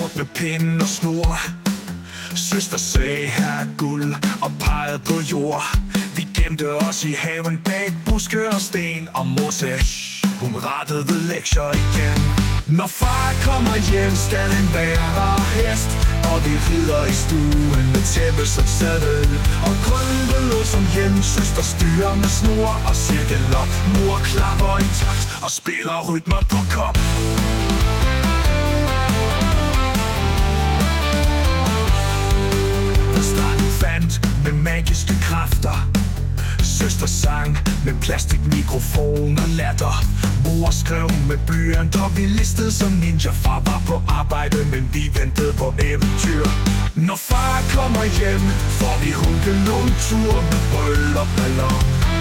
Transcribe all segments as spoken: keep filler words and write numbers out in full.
gjort med pind og snor. Søster sagde her er guld og pegede på jord. Vi gemte os i haven bag buske og sten. Og mor sagde shh, hun rettede lektier igen. Når far kommer hjem skal han være hest, og vi rider i stuen med tæppe som saddel. Og krølve lå som hjem, søster styrer med snor og cirkelop. Mor klapper i takt og spiller rytmer på kop. Stranden fandt med magiske kræfter. Søster sang med plastikmikrofon og latter. Mor skrev med blyant, og vi listede som ninja. Far var på arbejde, men vi ventede på eventyr. Når far kommer hjem, får vi hunkelundtur med brøl og ballon.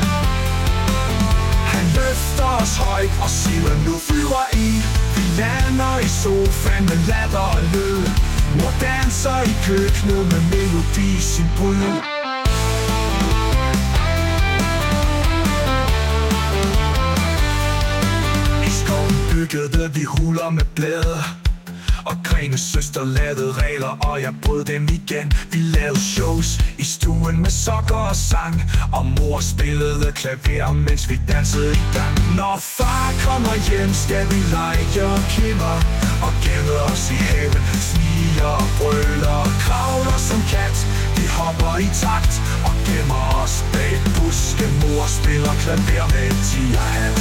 Han løfter os højt og siger nu flyver I. Vi lander i sofaen med latter og lyd. Mor danser i køkkenet med melodi i sin bryd. Byggede vi huller med blade, og Grenes søster lavede regler, og jeg brød dem igen. Vi lavede shows i stuen med sokker og sang, og mor spillede klaver, mens vi dansede i gang. Når far kommer hjem, skal vi lege og kimmer, og gemme os i haven. Sniger og brøler og kravler som kat. Vi hopper i takt og gemmer os bag buske. Mor spiller klaver med en tigerhat.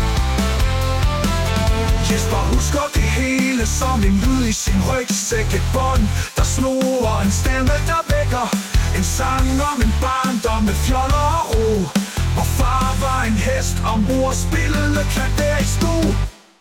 Jesper husker det hele som en lyd i sin rygsæk. Et bånd, der snor, en stemme, der vækker. En sang om en barndom med fjoller og ro. Hvor far var en hest, og mor spillede klaver i stue.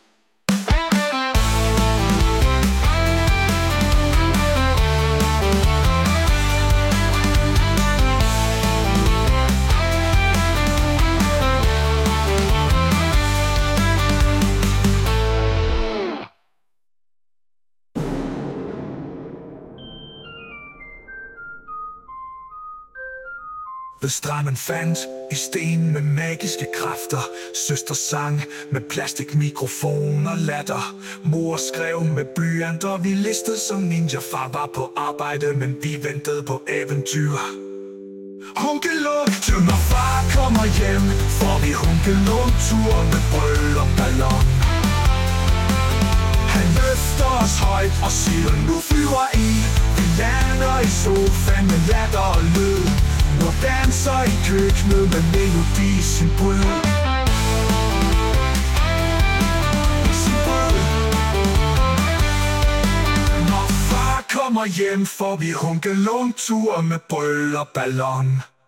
Ved stranden fandt i sten med magiske kræfter. Søster sang med plastikmikrofon og latter. Mor skrev med blyant, og vi listede som ninja. Far var på arbejde, men vi ventede på eventyr. Hunkelundtur. Når far kommer hjem, får vi hunkelundtur med brøl og ballon. Han løfter os højt og siger nu flyver I. Vi lander i sofaen med latter og lyd. Mor danser i køkkenet med melodi i sin bryd. Når far kommer hjem, får vi hunkelundtur med brøl og ballon.